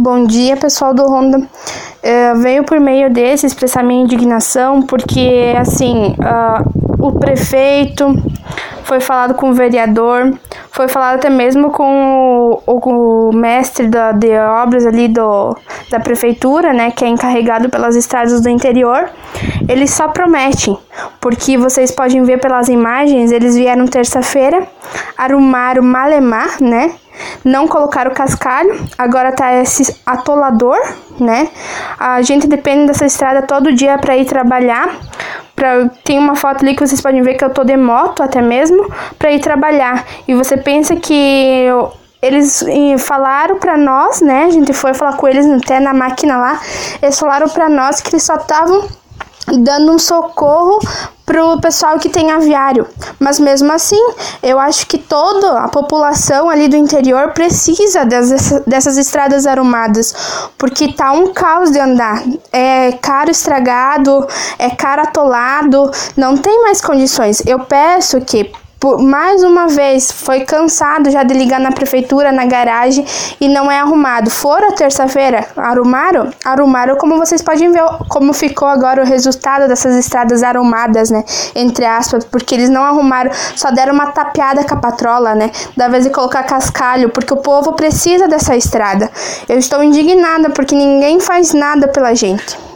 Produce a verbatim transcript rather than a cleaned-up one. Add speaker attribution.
Speaker 1: Bom dia, pessoal do Honda. Uh, veio por meio desse expressar minha indignação, porque, assim, uh, o prefeito foi falado com o vereador, foi falado até mesmo com o, o, o mestre da, de obras ali do, da prefeitura, né, que é encarregado pelas estradas do interior. Eles só prometem, porque vocês podem ver pelas imagens, eles vieram terça-feira, arrumaram o malemar, né, não colocaram o cascalho, agora tá esse atolador, né, a gente depende dessa estrada todo dia para ir trabalhar. Pra, tem uma foto ali que vocês podem ver que eu tô de moto até mesmo para ir trabalhar, e você pensa que eu, eles falaram pra nós, né, a gente foi falar com eles até na máquina lá, eles falaram pra nós que eles só estavam dando um socorro pro pessoal que tem aviário, mas mesmo assim, eu acho que toda a população ali do interior precisa dessas, dessas estradas arrumadas, porque tá um caos de andar, é caro estragado, é caro atolado, não tem mais condições. Eu peço que, por mais uma vez, foi cansado já de ligar na prefeitura, na garagem, e não é arrumado. Fora terça-feira, arrumaram? Arrumaram, como vocês podem ver como ficou agora o resultado dessas estradas arrumadas, né? Entre aspas, porque eles não arrumaram, só deram uma tapeada com a patrola, né? Da vez de colocar cascalho, porque o povo precisa dessa estrada. Eu estou indignada porque ninguém faz nada pela gente.